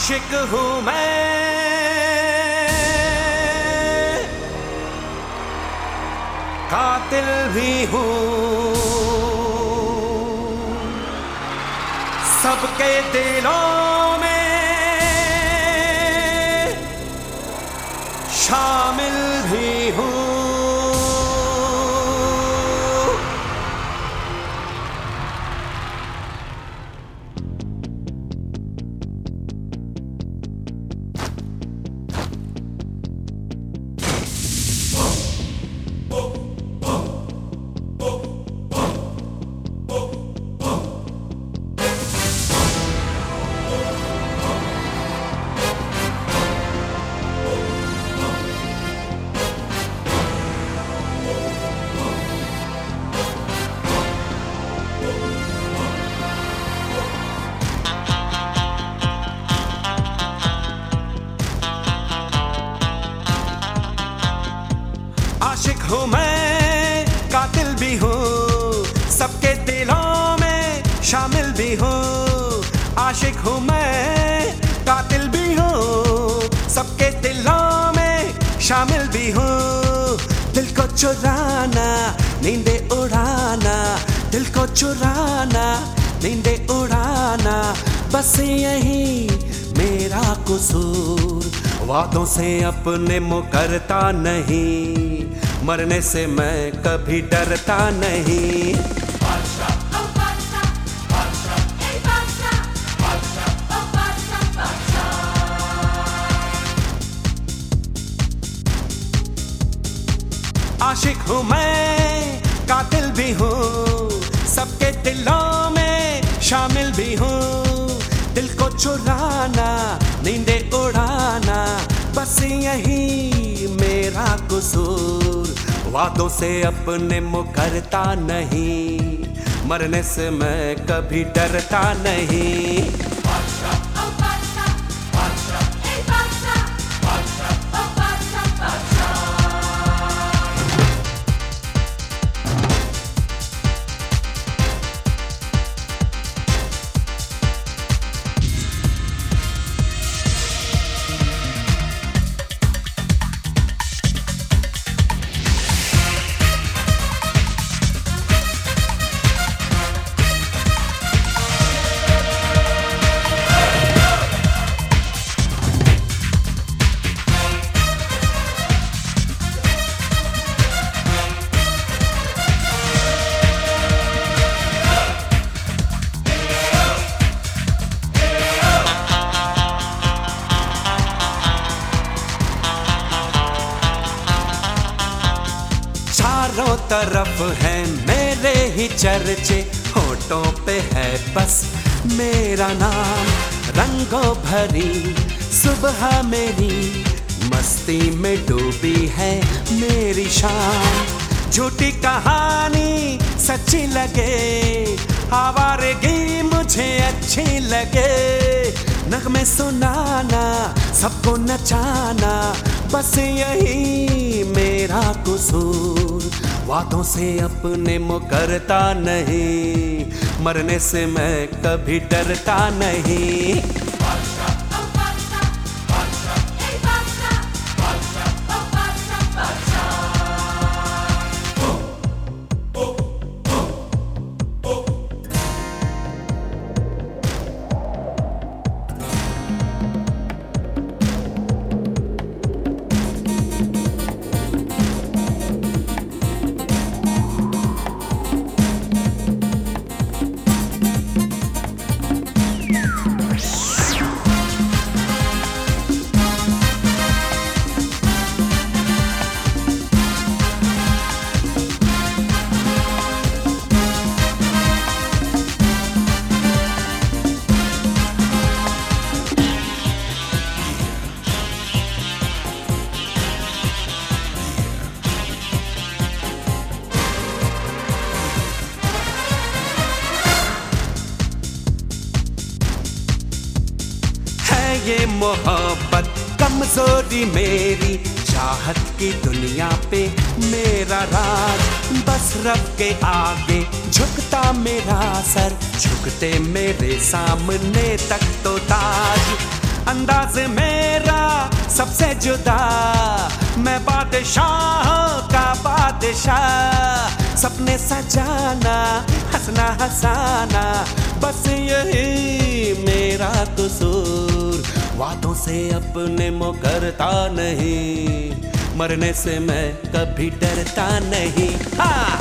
आशिक हूँ मैं, कातिल भी हूँ, सबके दिलों में शामिल भी हूँ। आशिक हूँ मैं, कातिल भी हूँ, सबके दिलों में शामिल भी हूँ। आशिक हूँ मैं, कातिल भी हूँ, सबके दिलों में शामिल भी हूँ। दिल को चुराना, नींदे उड़ाना, दिल को चुराना, नींदे उड़ाना, बस यही मेरा कसूर। वादों से अपने मुकरता नहीं, मरने से मैं कभी डरता नहीं। आशिक हूँ मैं, कातिल भी हूँ, सबके दिलों में शामिल भी हूँ। दिल को चुराना, नींदे उड़ाना, बस यही मेरा कसूर। वादों से अपने मुकरता नहीं, मरने से मैं कभी डरता नहीं। चारों तरफ है मेरे ही चर्चे, होठों पे है बस मेरा नाम। रंगों भरी सुबह मेरी, मस्ती में डूबी है मेरी शाम। झूठी कहानी सच्ची लगे, आवारगी मुझे अच्छी लगे। नगमे सुनाना, सबको नचाना, बस यही मेरा कसूर। वादों से अपने मुकरता नहीं, मरने से मैं कभी डरता नहीं। ये मोहब्बत कमजोरी मेरी, चाहत की दुनिया पे मेरा राज। बस रब के आगे झुकता मेरा सर, झुकते मेरे सामने तक तो ताज। अंदाज मेरा सबसे जुदा, मैं बादशाह का बादशाह। सपने सजाना, हंसना हंसाना, बस यही मेरा कसूर। वादों से अपने मुकरता नहीं, मरने से मैं कभी डरता नहीं। हाँ।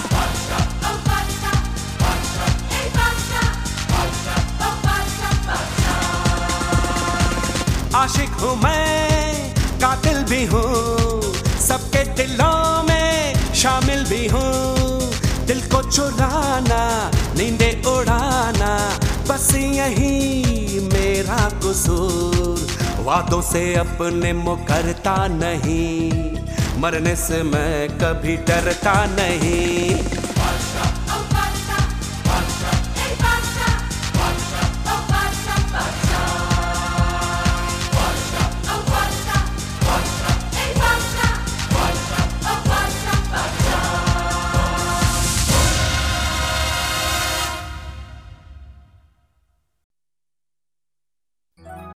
आशिक हूँ मैं, कातिल भी हूँ, सबके दिलों में शामिल भी हूँ। दिल को चुराना, नींदे उड़ाना, बस यही मेरा कसूर। वादों से अपने मुकरता नहीं, मरने से मैं कभी डरता नहीं।